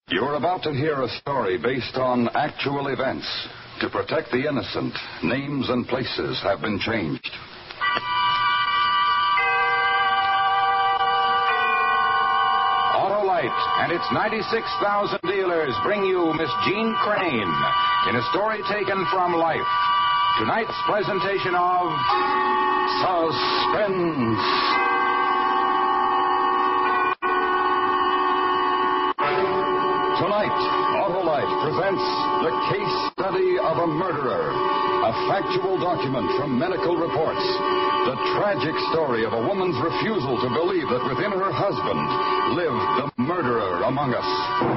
You're about to hear a story based on actual events. To protect the innocent, names and places have been changed. Autolite and its 96,000 dealers bring you Miss Jean Crane in a story taken from life. Tonight's presentation of Suspense. Tonight, Autolite presents the case study of a murderer, a factual document from medical reports, the tragic story of a woman's refusal to believe that within her husband lived the murderer among us.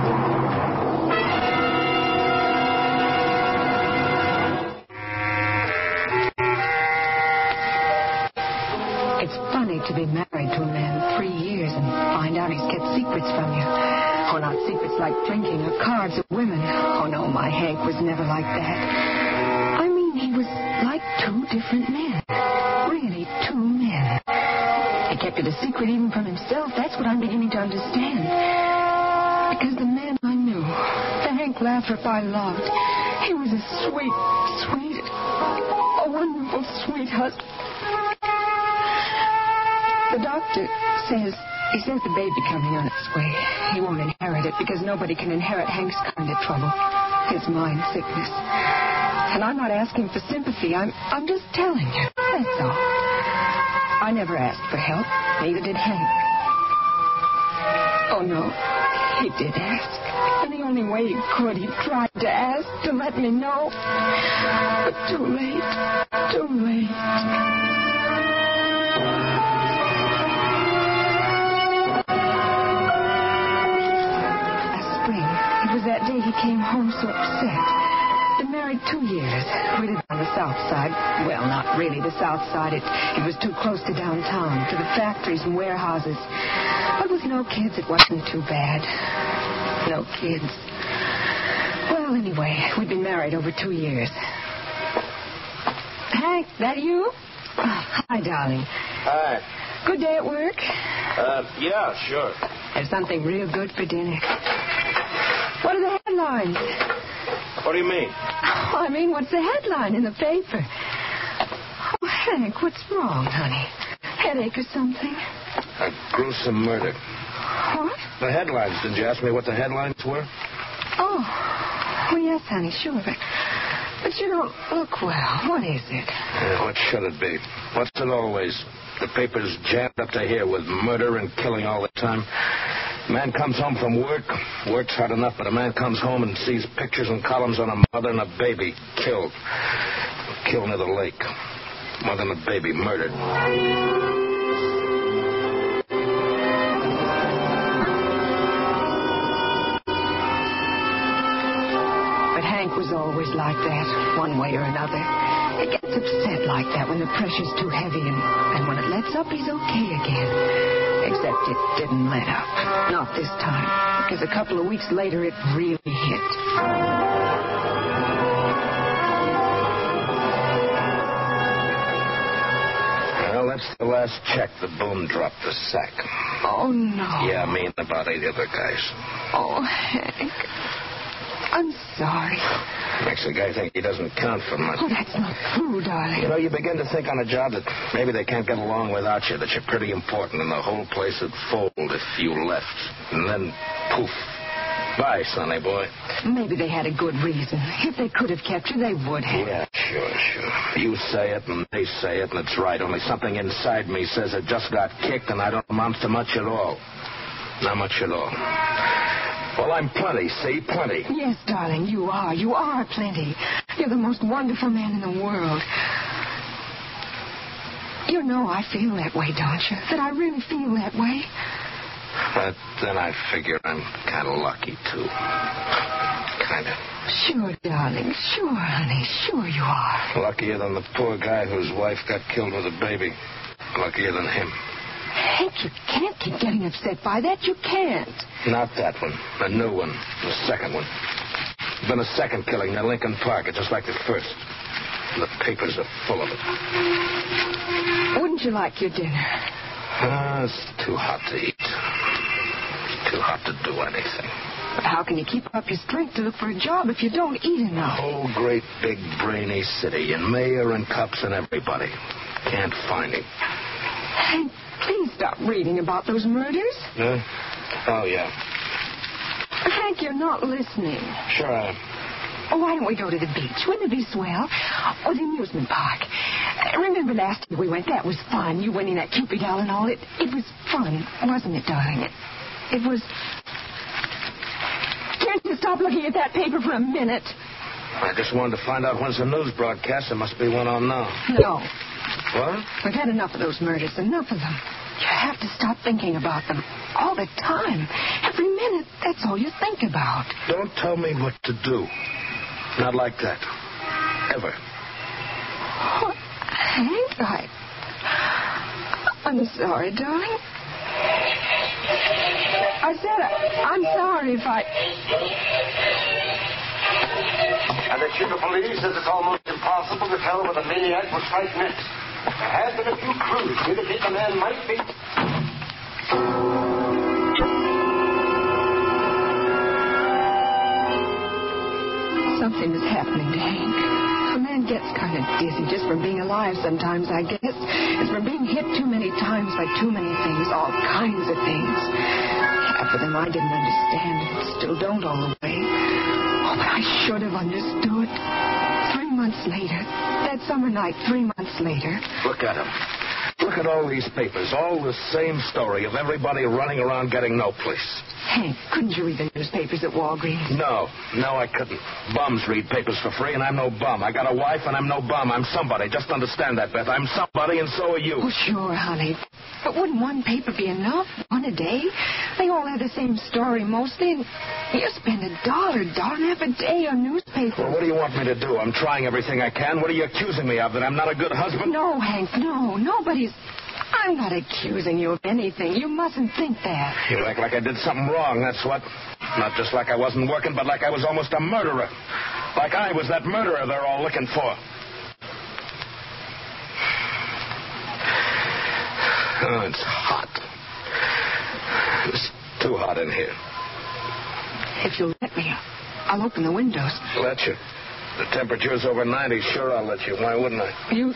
It's funny to be married to a man 3 years and find out he's kept secrets from you. Oh, not secrets like drinking or cards or women. Oh, no, my Hank was never like that. I mean, he was like two different men. Really, two men. He kept it a secret even from himself. That's what I'm beginning to understand. Because the man I knew, the Hank Lathrop I loved, he was a a wonderful, sweet husband. The doctor says the baby coming on its way. He won't inherit it because nobody can inherit Hank's kind of trouble. His mind sickness. And I'm not asking for sympathy. I'm just telling you. That's all. I never asked for help. Neither did Hank. Oh, no. He did ask. And the only way he could, he tried to ask to let me know. But too late. Too late. That day he came home so upset. Been married 2 years. We lived on the south side. Well, not really the south side. It was too close to downtown, to the factories and warehouses. But with no kids, it wasn't too bad. No kids. Well, anyway, we'd been married over 2 years. Hank, that you? Oh, hi, darling. Hi. Good day at work? Yeah, sure. Have something real good for dinner. What are the headlines? What do you mean? Oh, I mean, what's the headline in the paper? Oh, Hank, what's wrong, honey? Headache or something? A gruesome murder. What? The headlines. Did you ask me what the headlines were? Oh, yes, honey, sure. But you don't look well. What is it? What should it be? What's it always? The paper's jammed up to here with murder and killing all the time. Man comes home from work, works hard enough, but a man comes home and sees pictures and columns on a mother and a baby killed. Killed near the lake. Mother and a baby murdered. But Hank was always like that, one way or another. He gets upset like that when the pressure's too heavy, and when it lets up, he's okay again. Except it didn't let up. Not this time. Because a couple of weeks later, it really hit. Well, that's the last check the boom dropped the sack. Oh, no. Yeah, me and about 8 other guys. Oh, Hank. I'm sorry. Makes a guy think he doesn't count for much. Oh, that's not true, darling. You know, you begin to think on a job that maybe they can't get along without you, that you're pretty important, and the whole place would fold if you left. And then, poof. Bye, sonny boy. Maybe they had a good reason. If they could have kept you, they would have. Yeah, sure. You say it, and they say it, and it's right. Only something inside me says it just got kicked, and I don't amount to much at all. Not much at all. Well, I'm plenty, see? Plenty. Yes, darling, you are. You are plenty. You're the most wonderful man in the world. You know I feel that way, don't you? That I really feel that way. But then I figure I'm kind of lucky, too. Kind of. Sure, darling. Sure, honey. Sure you are. Luckier than the poor guy whose wife got killed with a baby. Luckier than him. Hank, you can't keep getting upset by that. You can't. Not that one. The new one. The second one. There's been a second killing near Lincoln Park. It's just like the first. The papers are full of it. Wouldn't you like your dinner? It's too hot to eat. Too hot to do anything. But how can you keep up your strength to look for a job if you don't eat enough? Whole great big brainy city, and mayor and cops and everybody. Can't find him. Hank, please stop reading about those murders. Huh? Oh, yeah. Hank, you're not listening. Sure I am. Oh, why don't we go to the beach? Wouldn't it be swell? Or the amusement park? Remember last year we went? That was fun. You winning that Cupid doll and all. It was fun, wasn't it, darling? It was... Can't you stop looking at that paper for a minute? I just wanted to find out when's the news broadcast. There must be one on now. No. What? We've had enough of those murders, enough of them. You have to stop thinking about them all the time. Every minute, that's all you think about. Don't tell me what to do. Not like that. Ever. Oh, Hank, I'm sorry, darling. I said I'm sorry if I... And the chief of police says it's almost impossible to tell where the maniac will strike next. There have been a few clues to indicate the man might be... Something is happening to Hank. A man gets kind of dizzy just from being alive sometimes, I guess. It's from being hit too many times by too many things, all kinds of things. Half of them I didn't understand and still don't all the way. Oh, but I should have understood. 3 months later, that summer night, 3 months later. Look at him. Look at all these papers. All the same story of everybody running around getting no place. Hank, couldn't you read the newspapers at Walgreens? No, I couldn't. Bums read papers for free, and I'm no bum. I got a wife, and I'm no bum. I'm somebody. Just understand that, Beth. I'm somebody, and so are you. Oh, sure, honey. But wouldn't one paper be enough? One a day? They all have the same story, mostly, and you spend $1.50 a day on newspapers. Well, what do you want me to do? I'm trying everything I can. What are you accusing me of, that I'm not a good husband? No, Hank, no. Nobody's... I'm not accusing you of anything. You mustn't think that. You act like I did something wrong, that's what. Not just like I wasn't working, but like I was almost a murderer. Like I was that murderer they're all looking for. Oh, it's hot. It's too hot in here. If you'll let me, I'll open the windows. Let you? The temperature's over 90. Sure, I'll let you. Why wouldn't I? You...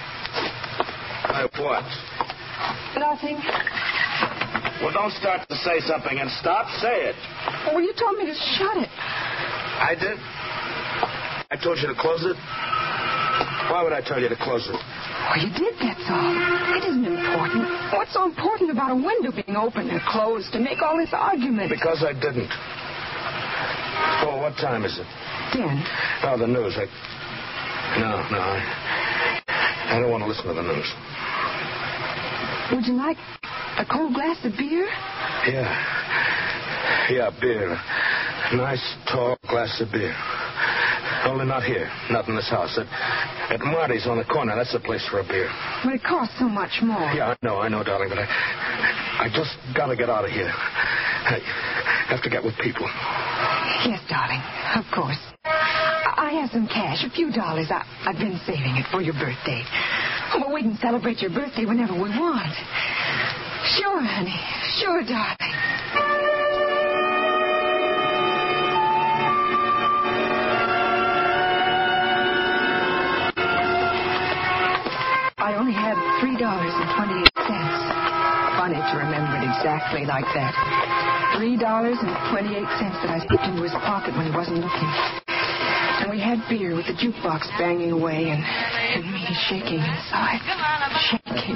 What? Nothing. Well, don't start to say something and stop. Say it. Well, you told me to shut it. I did? I told you to close it? Why would I tell you to close it? Well, you did, that's all. It isn't important. What's so important about a window being open and closed to make all this argument? Because I didn't. Oh, what time is it? 10. Oh, the news. No, I don't want to listen to the news. Would you like a cold glass of beer? Yeah, beer. A nice, tall glass of beer. Only not here. Not in this house. At Marty's on the corner. That's the place for a beer. But it costs so much more. Yeah, I know, darling, but I just got to get out of here. I have to get with people. Yes, darling, of course. I have some cash, a few dollars. I've been saving it for your birthday. Well, we can celebrate your birthday whenever we want. Sure, honey. Sure, darling. I only had $3.28. Funny to remember it exactly like that. $3.28 that I slipped into his pocket when he wasn't looking. And we had beer with the jukebox banging away and me shaking inside. Shaking.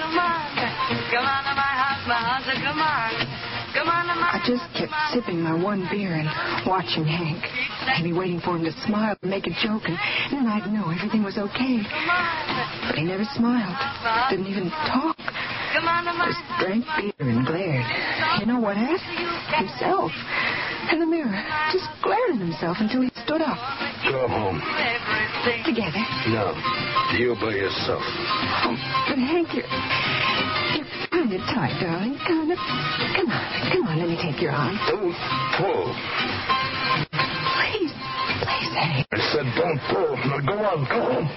I just kept sipping my one beer and watching Hank. Maybe waiting for him to smile and make a joke, and then I'd know everything was okay. But he never smiled. Didn't even talk. Just drank beer and glared. You know what at? Himself. In the mirror. Just glared at himself until he stood up. Go home. Together? No. You by yourself. Oh, but Hank, you're kind of tight, darling. Kind of. Come on, let me take your arm. Don't pull. Please, Hank. I said don't pull. Now go on.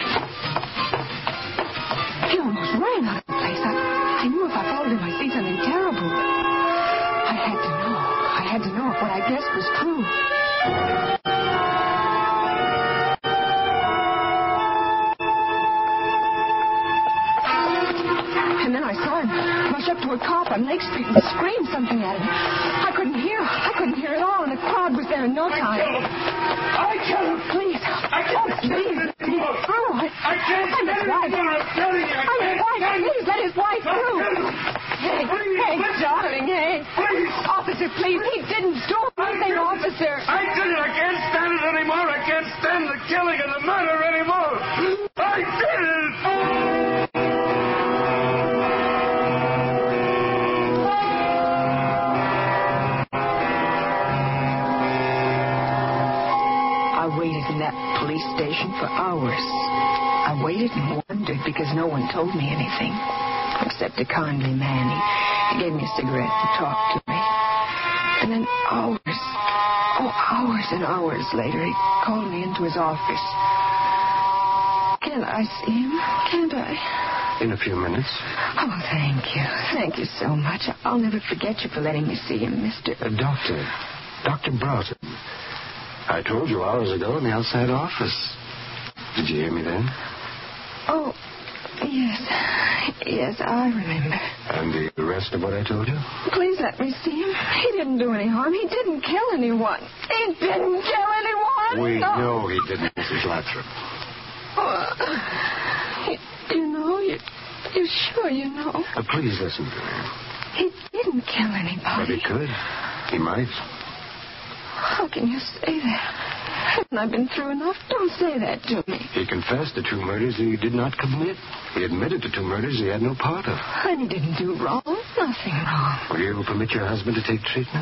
He almost ran out of the place. I knew if I followed him, I'd see something terrible. I had to know more of what I guessed was true. And then I saw him rush up to a cop on Lake Street and scream something at him. I couldn't hear at all, and the crowd was there in no time. I killed him! Please. Please, let me through. I can't stand it anymore! I'm telling you! I'm his wife. Please, let his wife through. Hank, darling, Hank. Please! Officer, please, he didn't do anything, officer. I did it! I can't stand it anymore! I can't stand the killing and the murder anymore! I did it! I waited in that police station for hours. I waited and wondered because no one told me anything, except a kindly man. He gave me a cigarette and talked to me. And then hours and hours later, he called me into his office. Can't I see him? Can't I? In a few minutes. Oh, thank you. Thank you so much. I'll never forget you for letting me see him, Mr. Dr. Broughton. I told you hours ago in the outside office. Did you hear me then? Oh, yes. Yes, I remember. And the rest of what I told you? Please let me see him. He didn't do any harm. He didn't kill anyone. He didn't kill anyone. We know he didn't, Mrs. Lathrop. You know? You're sure you know? Please listen to me. He didn't kill anybody. But he could. He might. How can you say that? Haven't I been through enough? Don't say that to me. He confessed to 2 murders he did not commit. He admitted to 2 murders he had no part of. And he didn't do wrong. Nothing wrong. Will you permit your husband to take treatment?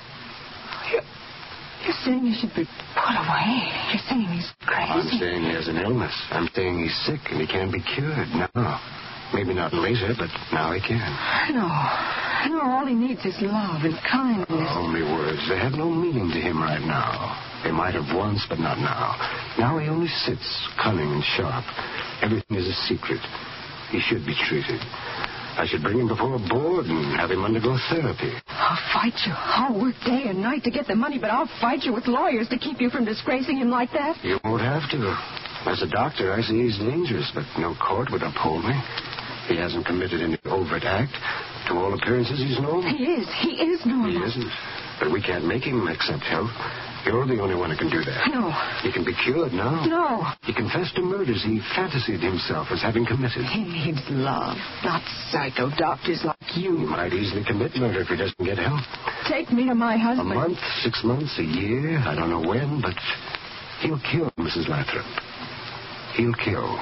You're saying he should be put away. You're saying he's crazy. I'm saying he has an illness. I'm saying he's sick and he can be cured now. Maybe not later, but now he can. No, all he needs is love and kindness. Only words. They have no meaning to him right now. They might have once, but not now. Now he only sits, cunning and sharp. Everything is a secret. He should be treated. I should bring him before a board and have him undergo therapy. I'll fight you. I'll work day and night to get the money, but I'll fight you with lawyers to keep you from disgracing him like that. You won't have to. As a doctor, I see he's dangerous, but no court would uphold me. He hasn't committed any overt act. To all appearances, he's normal. He is normal. He isn't. But we can't make him accept help. You're the only one who can do that. No. He can be cured now. No. He confessed to murders he fantasied himself as having committed. He needs love, not psycho doctors like you. He might easily commit murder if he doesn't get help. Take me to my husband. A month, 6 months, a year, I don't know when, but he'll kill Mrs. Lathrop. He'll kill.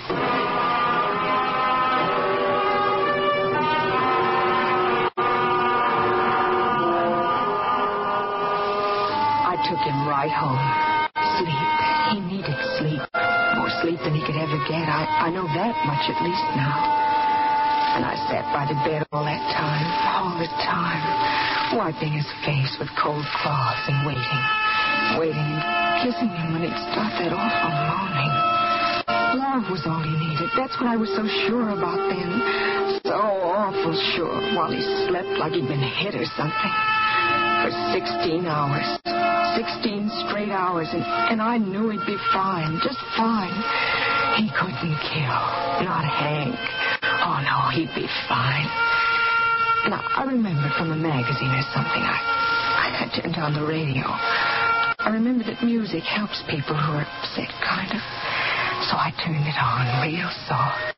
I took him right home. Sleep. He needed sleep. More sleep than he could ever get. I know that much at least now. And I sat by the bed all the time, wiping his face with cold cloths and waiting and kissing him when he'd start that awful moaning. Love was all he needed. That's what I was so sure about then. So awful sure, while he slept like he'd been hit or something. For 16 hours. 16 straight hours, and I knew he'd be fine, just fine. He couldn't kill, not Hank. Oh, no, he'd be fine. And I remember from a magazine or something, I turned on the radio. I remember that music helps people who are upset, kind of. So I turned it on real soft.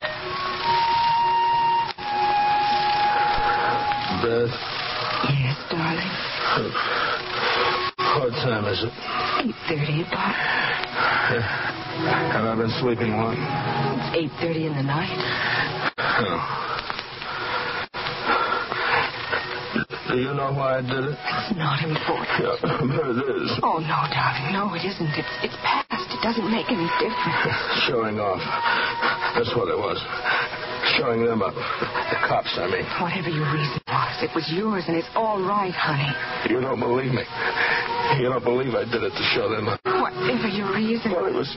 Beth? Yes, darling? What time is it? 8:30 about. Have I been sleeping long? It's 8:30 in the night. Oh. Do you know why I did it? It's not important. Yeah, but it is. Oh, no, darling. No, it isn't. It's past. It doesn't make any difference. Showing off. That's what it was. Showing them up. The cops, I mean. Whatever your reason was, it was yours, and it's all right, honey. You don't believe me. You don't believe I did it to show them up. Whatever your reason. Well, it was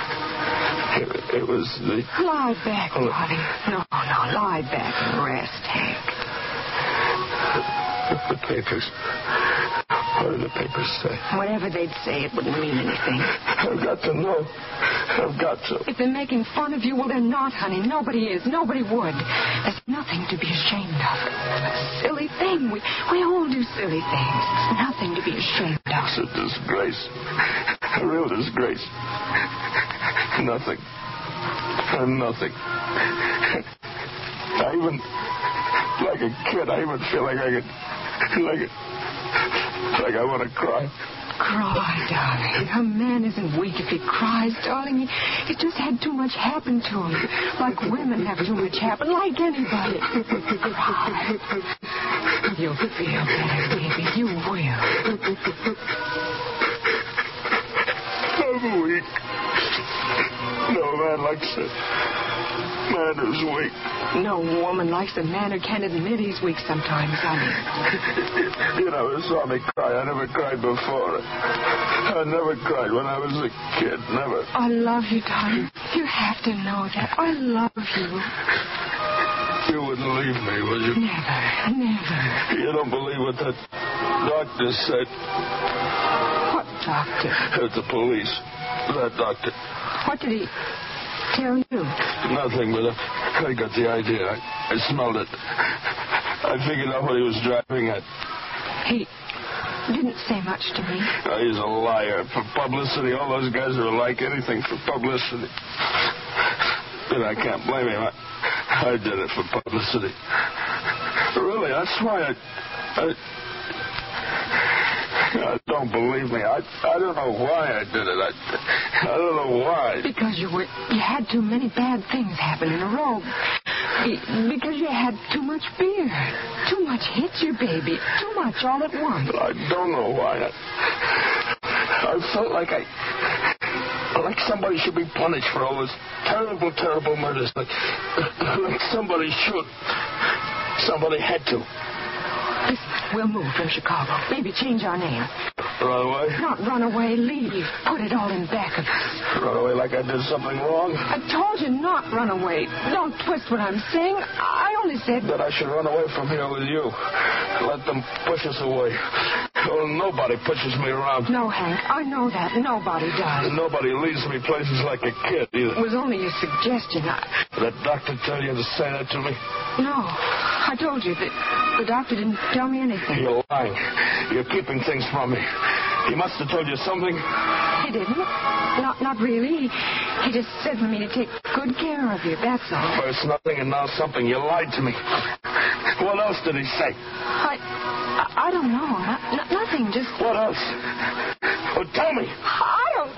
the... Lie back, darling. No, lie back and rest, Hank. The papers. What do the papers say? Whatever they'd say, it wouldn't mean anything. I've got to know. I've got to. If they're making fun of you, well, they're not, honey. Nobody is. Nobody would. There's nothing to be ashamed of. A silly thing. We all do silly things. It's nothing to be ashamed of. It's a disgrace. A real disgrace. Nothing. Nothing. I even, like a kid, I even feel like I could, like I want to cry. Cry, darling. A man isn't weak if he cries, darling. He just had too much happen to him. Like women have too much happen, like anybody. Cry. You'll feel better, baby. You will. I'm weak. No man likes it. Man who's weak. No woman likes a man who can't admit he's weak sometimes, honey. You never saw me cry. I never cried before. I never cried when I was a kid. Never. I love you, darling. You have to know that. I love you. You wouldn't leave me, would you? Never. You don't believe what that doctor said? What doctor? At the police. That doctor. What did he tell you? Nothing, but I got the idea. I smelled it. I figured out what he was driving at. He didn't say much to me. He's a liar. For publicity, all those guys are alike. Anything for publicity. But I can't blame him. I did it for publicity. Really, that's why I don't believe me. I don't know why I did it. I don't know why. Because you had too many bad things happen in a row. Because you had too much beer. Too much hit you, baby. Too much all at once. I don't know why. I felt like somebody should be punished for all those terrible, terrible murders. Like somebody should. Somebody had to. Listen, we'll move from Chicago. Maybe change our name. Run away? Not run away. Leave. Put it all in back of us. Run away like I did something wrong? I told you not run away. Don't twist what I'm saying. I only said... That I should run away from here with you. Let them push us away. Well, nobody pushes me around. No, Hank. I know that. Nobody does. Nobody leads me places like a kid, either. It was only a suggestion. Did that doctor tell you to say that to me? No. I told you that the doctor didn't tell me anything. You're lying. You're keeping things from me. He must have told you something. He didn't. Not really. He just said for me to take good care of you, that's all. First nothing and now something. You lied to me. What else did he say? I don't know. Nothing, just... What else? Well, tell me. I don't...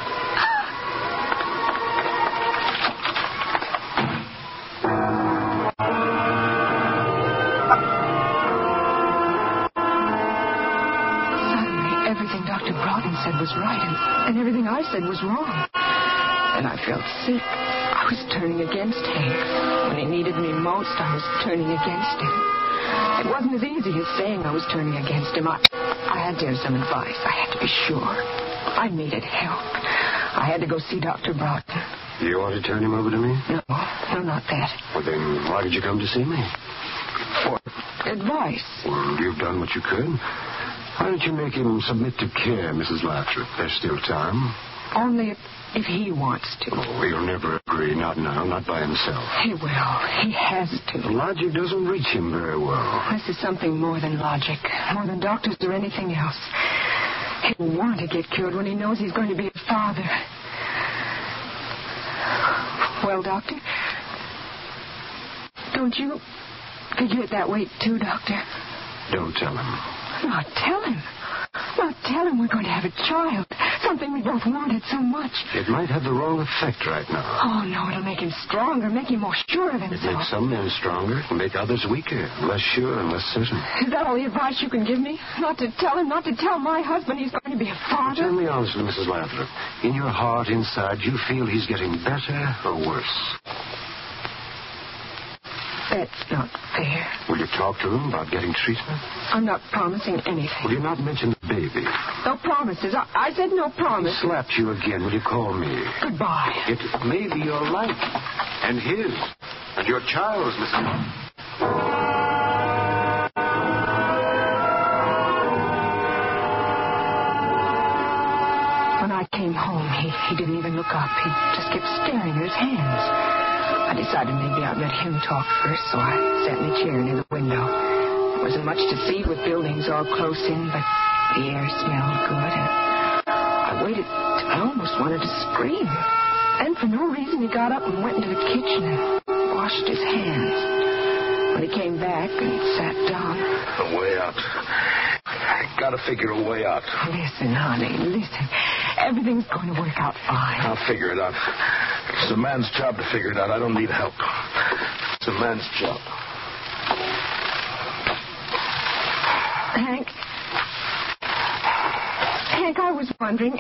Suddenly, everything Dr. Broughton said was right, and everything I said was wrong. And I felt sick. I was turning against Hank. When he needed me most, I was turning against him. It wasn't as easy as saying I was turning against him. I had to have some advice. I had to be sure. I needed help. I had to go see Dr. Broughton. You want to turn him over to me? No, not that. Well, then why did you come to see me? For advice. Well, you've done what you could. Why don't you make him submit to care, Mrs. Lathrop? There's still time. Only if he wants to. Oh, he'll never agree. Not now. Not by himself. He will. He has to. Logic doesn't reach him very well. This is something more than logic. More than doctors or anything else. He'll want to get cured when he knows he's going to be a father. Well, Doctor? Don't you figure it that way, too, Doctor? Don't tell him. Not tell him. Not tell him we're going to have a child. Something we both wanted so much. It might have the wrong effect right now. Oh, no, it'll make him stronger, make him more sure of himself. It makes some men stronger, make others weaker, less sure and less certain. Is that all the advice you can give me? Not to tell him, not to tell my husband he's going to be a father? Tell me honestly, Mrs. Lathrop. In your heart, inside, you feel he's getting better or worse? That's not fair. Will you talk to him about getting treatment? I'm not promising anything. Will you not mention the baby? No promises. I said no promise. He slapped you again. Will you call me? Goodbye. It may be your life and his and your child's, Mrs. He didn't even look up. He just kept staring at his hands. I decided maybe I'd let him talk first, so I sat in a chair near the window. There wasn't much to see with buildings all close in, but the air smelled good, and I waited till I almost wanted to scream. And for no reason, he got up and went into the kitchen and washed his hands. When he came back and sat down... A way out. I gotta figure a way out. Listen, honey, listen. Everything's going to work out fine. I'll figure it out. It's a man's job to figure it out. I don't need help. It's a man's job. Hank, I was wondering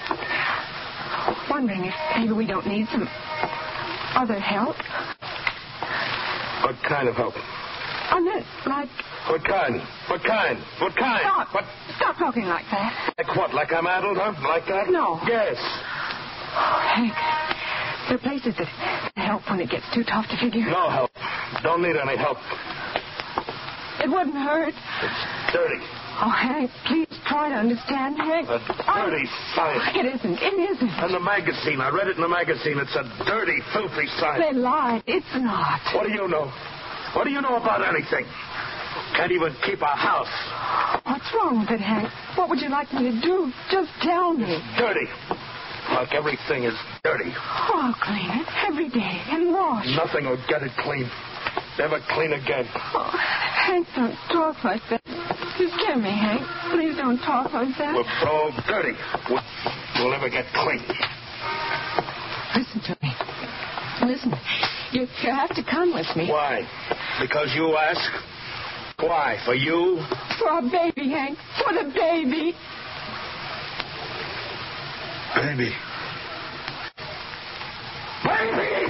if maybe we don't need some other help. What kind of help? I meant, like... What kind? What kind? What kind? Stop. What? Stop talking like that. Like what? Like I'm addled, huh? Like that? No. Yes. Oh, Hank, there are places that help when it gets too tough to figure. No help. Don't need any help. It wouldn't hurt. It's dirty. Oh, Hank, please try to understand, Hank. A dirty science. It isn't. It isn't. In the magazine. I read it in the magazine. It's a dirty, filthy science. They lied. It's not. What do you know? What do you know about anything? Can't even keep a house. What's wrong with it, Hank? What would you like me to do? Just tell me. Dirty. Like everything is dirty. Oh, I'll clean it every day and wash. Nothing will get it clean. Never clean again. Oh, Hank, don't talk like that. You scare me, Hank. Please don't talk like that. We're all dirty. We'll never get clean. Listen to me. Listen. You have to come with me. Why? Because you ask? Why? For you? For our baby, Hank. For the baby. Baby. Baby!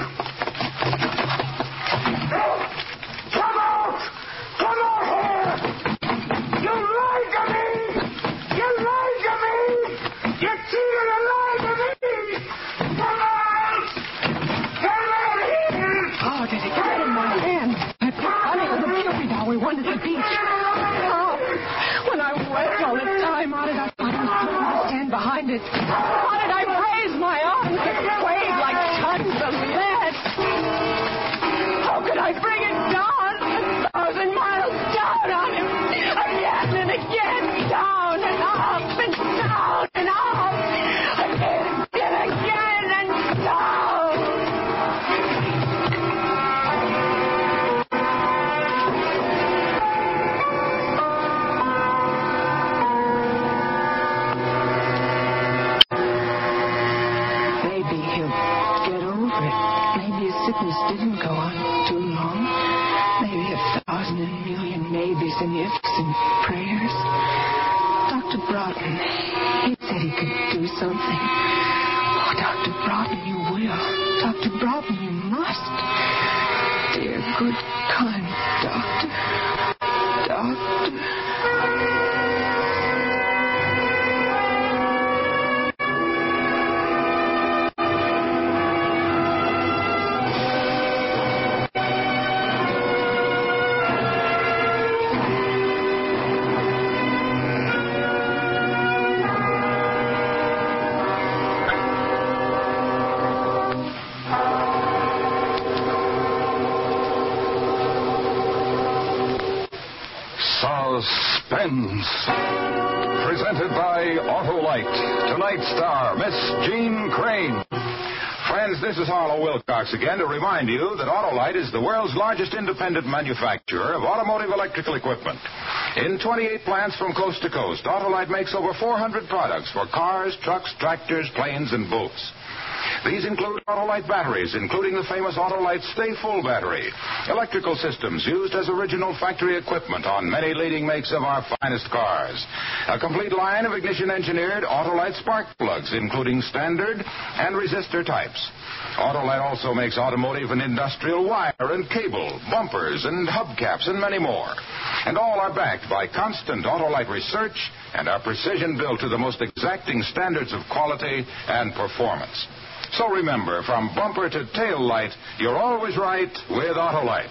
Come out! Come out here! You lied to me! You lied to me! You cheated and lied to me! Come out! Come out here! Oh, did it get out of my hand? Running with the puppy doll we won at the beach. Oh, when I wept all the time, how did I find myself to stand behind it? How did I raise my arms and swayed like tons of lead? How could I bring it down 1,000 miles down on him? Again and again, down and up and down and up. Again and again and down. Maybe he'll get over it. Maybe his sickness didn't go on too long. Maybe 1,000 million maybes and ifs and prayers. Dr. Broughton, he said he could do something. Oh, Dr. Broughton, you will. Dr. Broughton, you must. Dear, good, kind doctor. Doctor. Suspense. Presented by Autolite. Tonight's star, Miss Jean Crane. Friends, this is Harlow Wilcox again to remind you that Autolite is the world's largest independent manufacturer of automotive electrical equipment. In 28 plants from coast to coast, Autolite makes over 400 products for cars, trucks, tractors, planes, and boats. These include Autolite batteries, including the famous Autolite Stay Full battery, electrical systems used as original factory equipment on many leading makes of our finest cars, a complete line of ignition-engineered Autolite spark plugs, including standard and resistor types. Autolite also makes automotive and industrial wire and cable, bumpers and hubcaps, and many more. And all are backed by constant Autolite research and are precision-built to the most exacting standards of quality and performance. So remember, from bumper to tail light, you're always right with Autolite.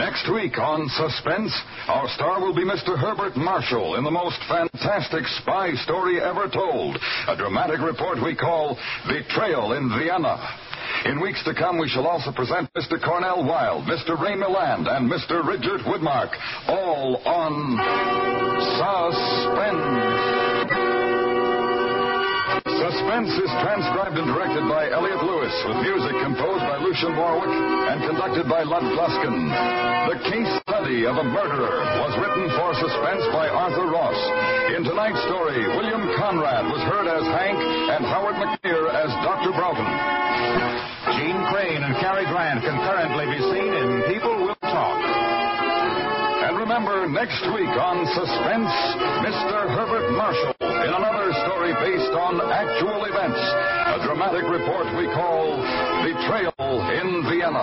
Next week on Suspense, our star will be Mr. Herbert Marshall in the most fantastic spy story ever told, a dramatic report we call Betrayal in Vienna. In weeks to come, we shall also present Mr. Cornell Wilde, Mr. Ray Milland, and Mr. Richard Woodmark, all on Suspense. Suspense is transcribed and directed by Elliot Lewis, with music composed by Lucian Warwick and conducted by Lud Gluskin. The Case Study of a Murderer was written for Suspense by Arthur Ross. In tonight's story, William Conrad was heard as Hank and Howard McNear as Dr. Broughton. Gene Crane and Cary Grant can currently be seen in People Will Talk. And remember, next week on Suspense, Mr. Herbert Marshall in another story based on actual events, a dramatic report we call Betrayal in Vienna.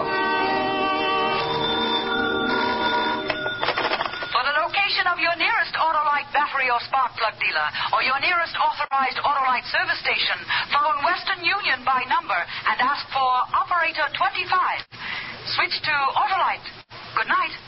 For the location of your nearest Autolite battery or spark plug dealer, or your nearest authorized Autolite service station, phone Western Union by number and ask for Operator 25. Switch to Autolite. Good night.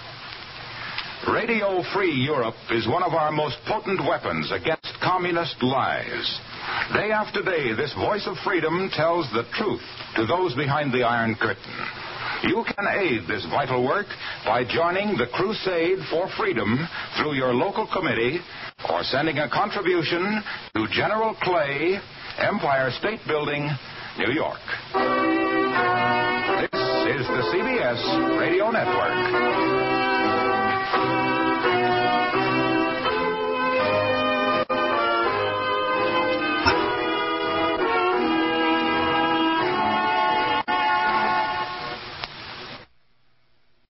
Radio Free Europe is one of our most potent weapons against communist lies. Day after day, this voice of freedom tells the truth to those behind the Iron Curtain. You can aid this vital work by joining the Crusade for Freedom through your local committee or sending a contribution to General Clay, Empire State Building, New York. This is the CBS Radio Network.